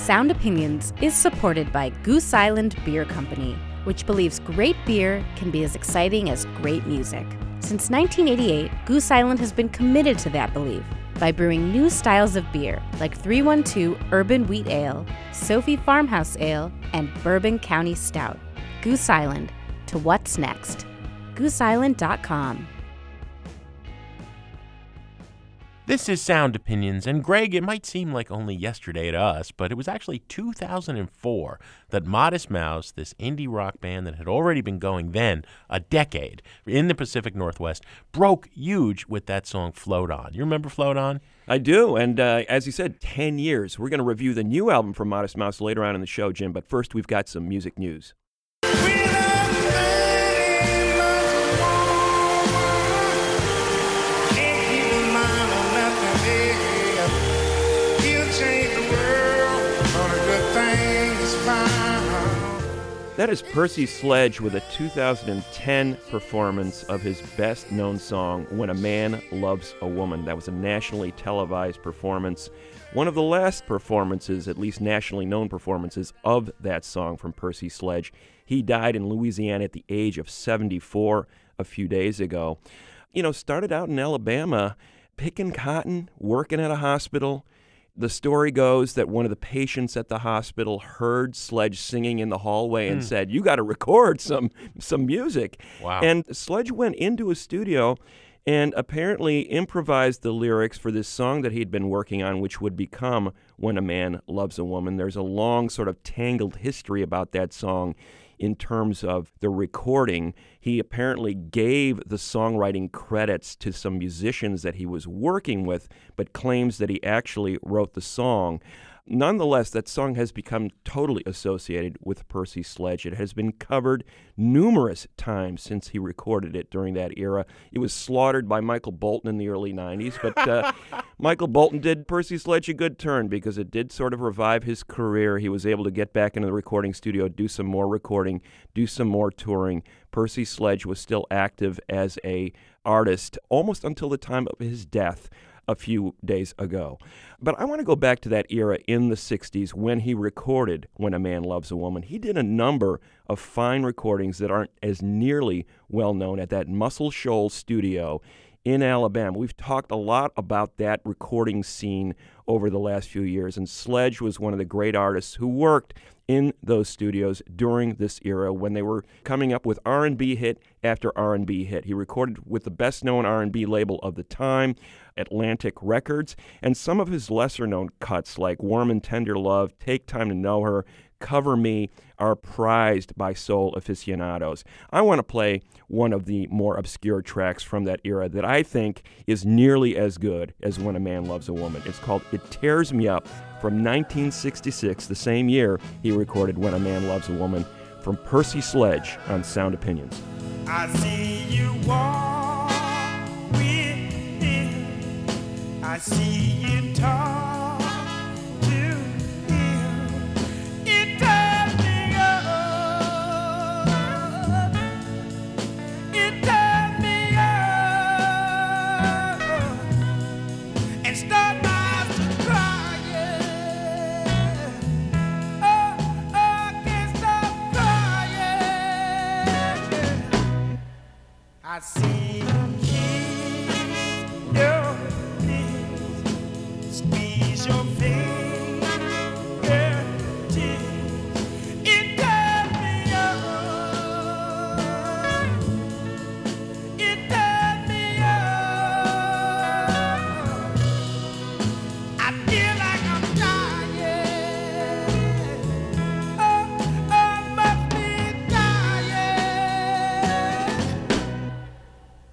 Sound Opinions is supported by Goose Island Beer Company, which believes great beer can be as exciting as great music. Since 1988, Goose Island has been committed to that belief by brewing new styles of beer like 312 Urban Wheat Ale, Sophie Farmhouse Ale, and Bourbon County Stout. Goose Island, to what's next? gooseisland.com. This is Sound Opinions, and Greg, it might seem like only yesterday to us, but it was actually 2004 that Modest Mouse, this indie rock band that had already been going then a decade in the Pacific Northwest, broke huge with that song Float On. You remember Float On? I do, and as you said, 10 years. We're going to review the new album from Modest Mouse later on in the show, Jim, but first we've got some music news. That is Percy Sledge with a 2010 performance of his best-known song, When a Man Loves a Woman. That was a nationally televised performance. One of the last performances, at least nationally known performances, of that song from Percy Sledge. He died in Louisiana at the age of 74 a few days ago. You know, started out in Alabama, picking cotton, working at a hospital. The story goes that one of the patients at the hospital heard Sledge singing in the hallway and said, "You got to record some music." Wow. And Sledge went into a studio and apparently improvised the lyrics for this song that he'd been working on, which would become When a Man Loves a Woman. There's a long sort of tangled history about that song in terms of the recording. He apparently gave the songwriting credits to some musicians that he was working with, but claims that he actually wrote the song. Nonetheless, that song has become totally associated with Percy Sledge. It has been covered numerous times since he recorded it during that era. It was slaughtered by Michael Bolton in the early 90s, but Michael Bolton did Percy Sledge a good turn because it did sort of revive his career. He was able to get back into the recording studio, do some more recording, do some more touring. Percy Sledge was still active as a artist almost until the time of his death a few days ago. But I want to go back to that era in the 60s when he recorded When a Man Loves a Woman. He did a number of fine recordings that aren't as nearly well known at that Muscle Shoals studio in Alabama. We've talked a lot about that recording scene over the last few years, and Sledge was one of the great artists who worked in those studios during this era when they were coming up with R&B hit after R&B hit. He recorded with the best-known R&B label of the time, Atlantic Records, and some of his lesser-known cuts like Warm and Tender Love, Take Time to Know Her, Cover Me are prized by soul aficionados. I want to play one of the more obscure tracks from that era that I think is nearly as good as When a Man Loves a Woman. It's called It Tears Me Up from 1966, the same year he recorded When a Man Loves a Woman, from Percy Sledge on Sound Opinions. I see you walk with him. I see you talk. I see you kiss your lips, squeeze your fingertips. It turns me on. It turns me on. I feel like I'm dying. Oh, must be dying.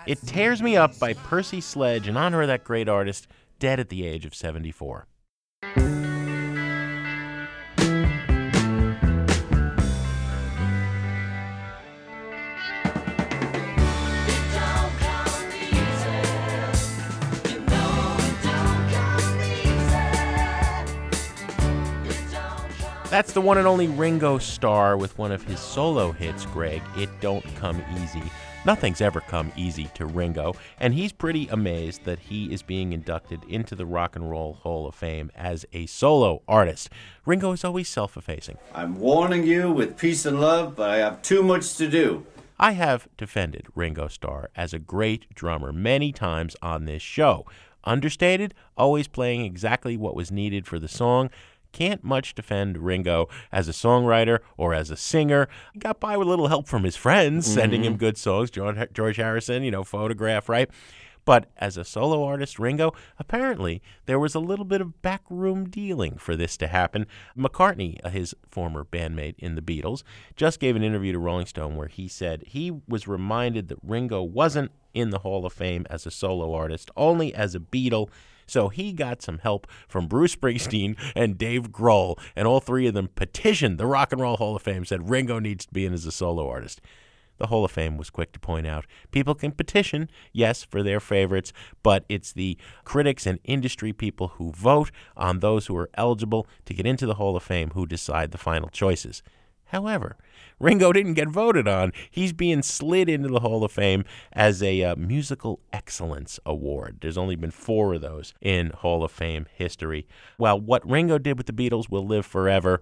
It Tears Me Up by Percy Sledge in honor of that great artist, dead at the age of 74. That's the one and only Ringo Starr with one of his solo hits, Greg, It Don't Come Easy. Nothing's ever come easy to Ringo, and he's pretty amazed that he is being inducted into the Rock and Roll Hall of Fame as a solo artist. Ringo is always self-effacing. I'm warning you with peace and love, but I have too much to do. I have defended Ringo Starr as a great drummer many times on this show. Understated, always playing exactly what was needed for the song. Can't much defend Ringo as a songwriter or as a singer. He got by with a little help from his friends, sending him good songs. George Harrison, Photograph, right? But as a solo artist, Ringo, apparently there was a little bit of backroom dealing for this to happen. McCartney, his former bandmate in the Beatles, just gave an interview to Rolling Stone where he said he was reminded that Ringo wasn't in the Hall of Fame as a solo artist, only as a Beatle. So he got some help from Bruce Springsteen and Dave Grohl, and all three of them petitioned the Rock and Roll Hall of Fame, said Ringo needs to be in as a solo artist. The Hall of Fame was quick to point out people can petition, yes, for their favorites, but it's the critics and industry people who vote on those who are eligible to get into the Hall of Fame who decide the final choices. However, Ringo didn't get voted on. He's being slid into the Hall of Fame as a musical excellence award. There's only been 4 of those in Hall of Fame history. While what Ringo did with the Beatles will live forever,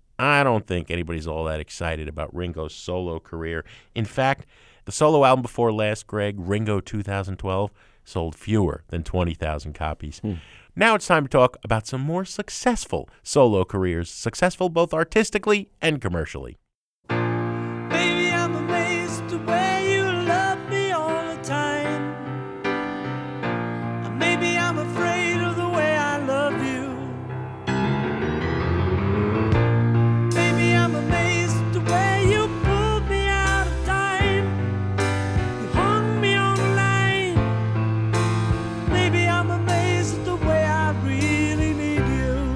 I don't think anybody's all that excited about Ringo's solo career. In fact, the solo album before last, Greg, Ringo 2012, sold fewer than 20,000 copies. Now it's time to talk about some more successful solo careers, successful both artistically and commercially. Baby, I'm amazed the way you love me all the time. Maybe I'm afraid of the way I love you. Baby, I'm amazed the way you pulled me out of time. You hung me on the line. Maybe I'm amazed at the way I really need you.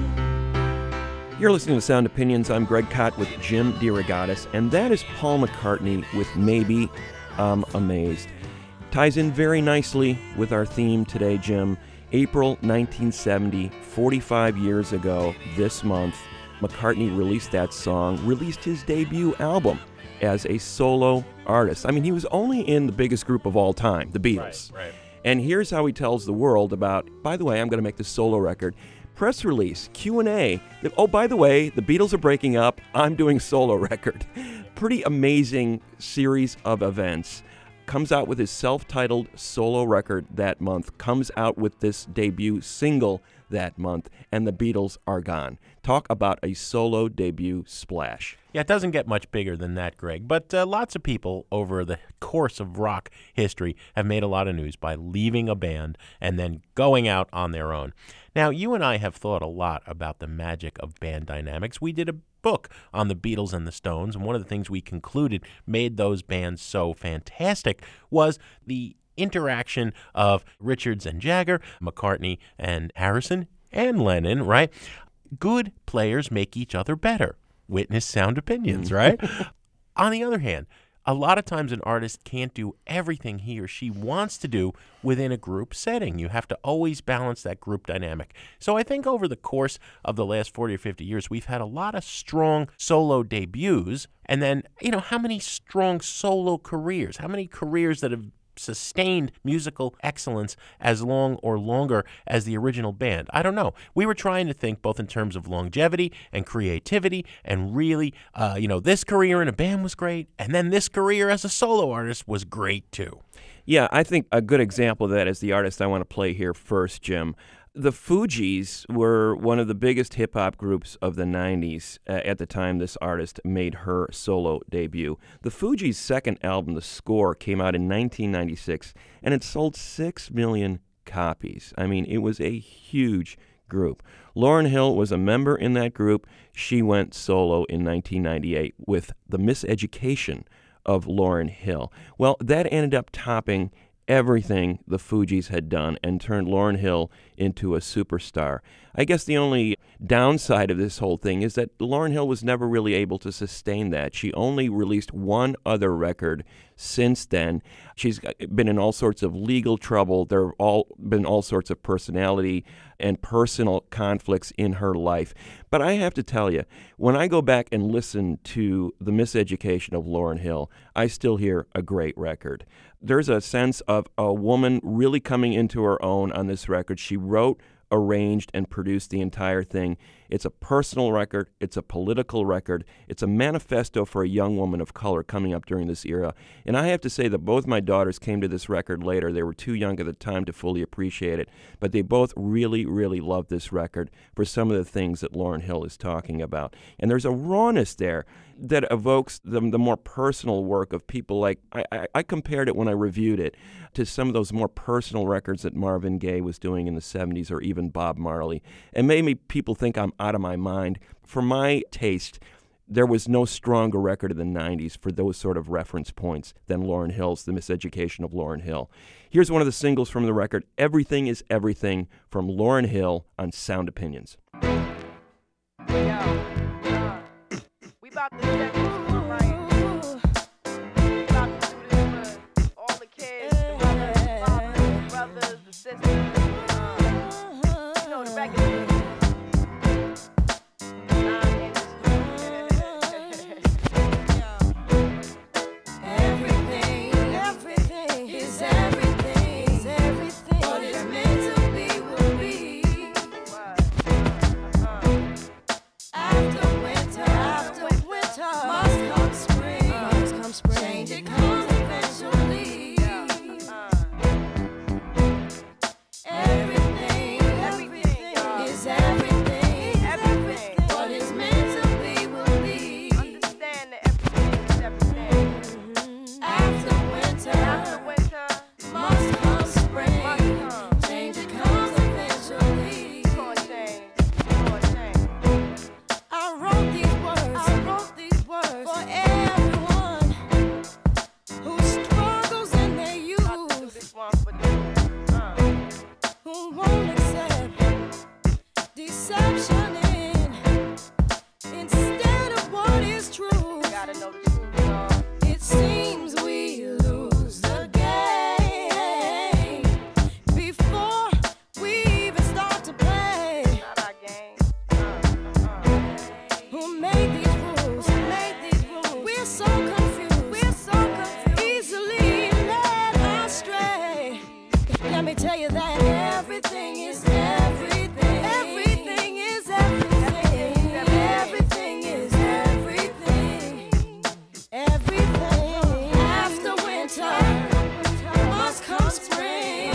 You're listening to Sound Opinions. I'm Greg Kot with Jim DeRogatis, and that is Paul McCartney with Maybe I'm Amazed. Ties in very nicely with our theme today, Jim. April 1970, 45 years ago this month, McCartney released that song, released his debut album as a solo artist. I mean, he was only in the biggest group of all time, the Beatles. Right. And here's how he tells the world about, by the way, I'm going to make this solo record. Press release, Q&A, that, oh, by the way, the Beatles are breaking up, I'm doing solo record. Pretty amazing series of events. Comes out with his self-titled solo record that month, comes out with this debut single that month, and the Beatles are gone. Talk about a solo debut splash. Yeah, it doesn't get much bigger than that, Greg, but lots of people over the course of rock history have made a lot of news by leaving a band and then going out on their own. Now, you and I have thought a lot about the magic of band dynamics. We did a book on the Beatles and the Stones, and one of the things we concluded made those bands so fantastic was the interaction of Richards and Jagger, McCartney and Harrison, and Lennon, right? Good players make each other better. Witness Sound Opinions, right? On the other hand, a lot of times an artist can't do everything he or she wants to do within a group setting. You have to always balance that group dynamic. So I think over the course of the last 40 or 50 years, we've had a lot of strong solo debuts. And then, how many strong solo careers? How many careers that have sustained musical excellence as long or longer as the original band? I don't know. We were trying to think both in terms of longevity and creativity, and really, this career in a band was great, and then this career as a solo artist was great too. Yeah, I think a good example of that is the artist I want to play here first, Jim. The Fugees were one of the biggest hip-hop groups of the 90s at the time this artist made her solo debut. The Fugees' second album, The Score, came out in 1996, and it sold 6 million copies. I mean, it was a huge group. Lauryn Hill was a member in that group. She went solo in 1998 with The Miseducation of Lauryn Hill. Well, that ended up topping everything the Fugees had done and turned Lauryn Hill into a superstar. I guess the only downside of this whole thing is that Lauryn Hill was never really able to sustain that. She only released one other record since then. She's been in all sorts of legal trouble. There have been all sorts of personality and personal conflicts in her life. But I have to tell you, when I go back and listen to The Miseducation of Lauryn Hill, I still hear a great record. There's a sense of a woman really coming into her own on this record. She wrote, arranged, and produced the entire thing. It's a personal record. It's a political record. It's a manifesto for a young woman of color coming up during this era. And I have to say that both my daughters came to this record later. They were too young at the time to fully appreciate it, but they both really, really loved this record for some of the things that Lauryn Hill is talking about. And there's a rawness there that evokes the more personal work of people like, I compared it when I reviewed it to some of those more personal records that Marvin Gaye was doing in the 70s or even Bob Marley. And maybe people think I'm out of my mind. For my taste, there was no stronger record in the 90s for those sort of reference points than Lauryn Hill's The Miseducation of Lauryn Hill. Here's one of the singles from the record, Everything is Everything, from Lauryn Hill on Sound Opinions. We about to set this one right. We about to do this for all the kids, the mothers, the fathers, the brothers, the sisters. You know the record. Everything is everything. What is meant to be will be. After winter, must come spring. Change it comes eventually. Everything is everything. What is meant to be will be. Understand that everything is everything. After winter, must come spring. Change it comes eventually. I wrote these words for everyone who struggles in their youth, who won't accept deception instead of what is true. It seems we lose the game before we even start to play. Who made these rules? We're so confused. Easily led astray. Let me tell you that everything is everything. Everything is everything. Everything is everything. Everything. After winter, must come spring.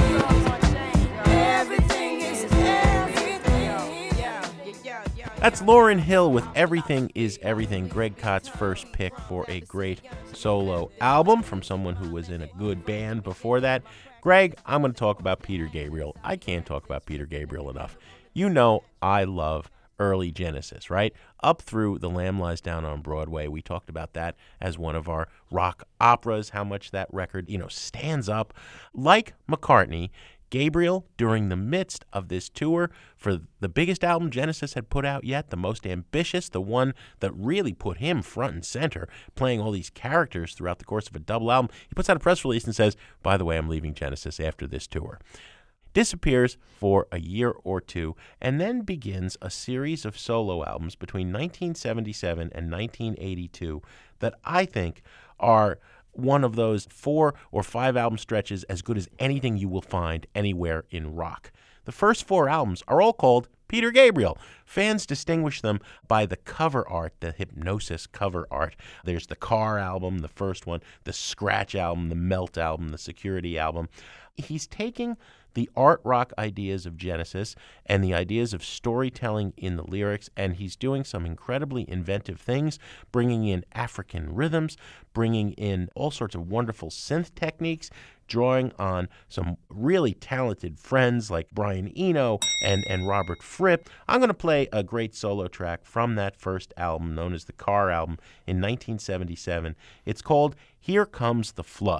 Everything is everything. That's Lauryn Hill with Everything is Everything, Greg Kott's first pick for a great solo album from someone who was in a good band before that. Greg, I'm going to talk about Peter Gabriel. I can't talk about Peter Gabriel enough. You know I love early Genesis, right? Up through The Lamb Lies Down on Broadway. We talked about that as one of our rock operas, how much that record, stands up. Like McCartney, Gabriel, during the midst of this tour for the biggest album Genesis had put out yet, the most ambitious, the one that really put him front and center, playing all these characters throughout the course of a double album, he puts out a press release and says, by the way, I'm leaving Genesis after this tour. Disappears for a year or two, and then begins a series of solo albums between 1977 and 1982 that I think are one of those 4 or 5 album stretches as good as anything you will find anywhere in rock. The first 4 albums are all called Peter Gabriel. Fans distinguish them by the cover art, the Hypnosis cover art. There's the Car album, the first one, the Scratch album, the Melt album, the Security album. He's taking the art rock ideas of Genesis and the ideas of storytelling in the lyrics, and he's doing some incredibly inventive things, bringing in African rhythms, bringing in all sorts of wonderful synth techniques, drawing on some really talented friends like Brian Eno and Robert Fripp. I'm going to play a great solo track from that first album, known as the Car album, in 1977. It's called Here Comes the Flood.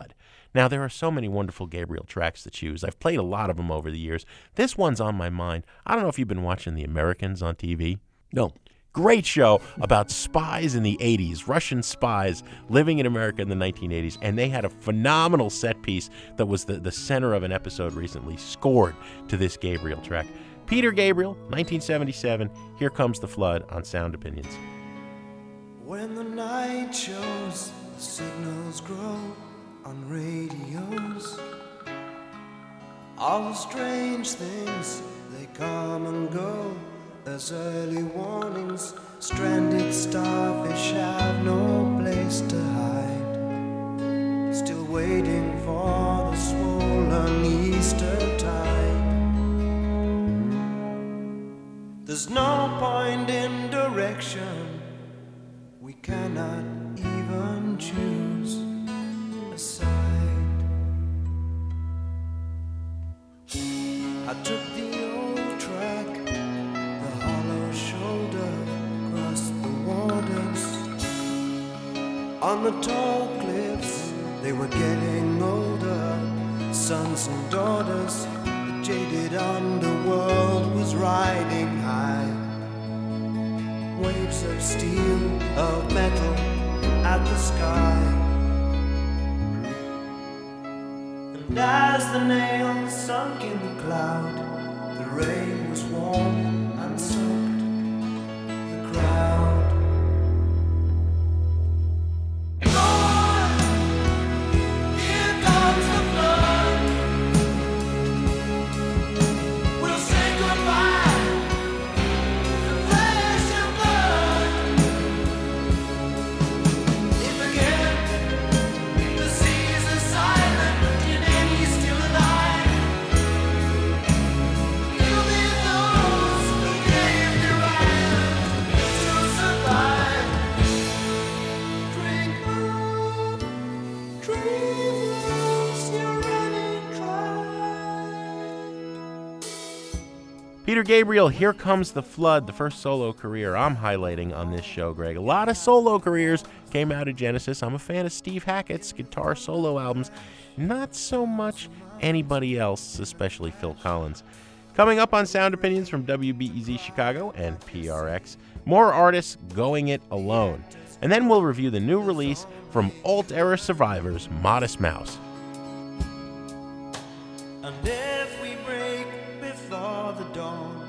Now, there are so many wonderful Gabriel tracks to choose. I've played a lot of them over the years. This one's on my mind. I don't know if you've been watching The Americans on TV. No. Great show about spies in the 80s, Russian spies living in America in the 1980s, and they had a phenomenal set piece that was the center of an episode recently, scored to this Gabriel track. Peter Gabriel, 1977, Here Comes the Flood on Sound Opinions. When the night shows, the signals grow on radios. All the strange things, they come and go as early warnings. Stranded starfish have no place to hide, still waiting for the swollen Easter tide. There's no point in direction, we cannot even choose a side. I took the old track, the hollow shoulder, across the waters. On the tall cliffs, they were getting older, sons and daughters. The jaded underworld was riding high. Waves of steel, of metal, at the sky. And as the nails sunk in the cloud, the rain was warm and soaked the crowd. Lord, here comes the flood. We'll say goodbye to flesh and blood. If again the seas are silent and any still alive, you'll be those who gave your island to survive. Drink up, dreamless, you're running dry. Peter Gabriel, Here Comes the Flood, the first solo career I'm highlighting on this show, Greg. A lot of solo careers came out of Genesis. I'm a fan of Steve Hackett's guitar solo albums. Not so much anybody else, especially Phil Collins. Coming up on Sound Opinions from WBEZ Chicago and PRX, more artists going it alone. And then we'll review the new release from alt-era survivors, Modest Mouse. And if we break before the dawn,